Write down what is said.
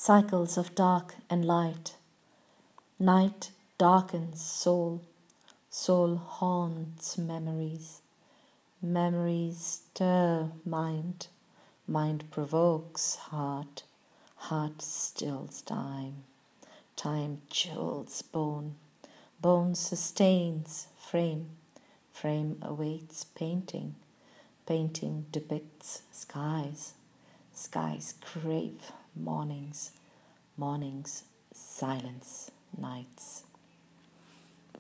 cycles of dark and light. Night darkens soul, soul haunts memories. Memories stir mind, mind provokes heart, heart stills time. Time chills bone, bone sustains frame, frame awaits painting, painting depicts skies, skies crave mornings, mornings silence nights.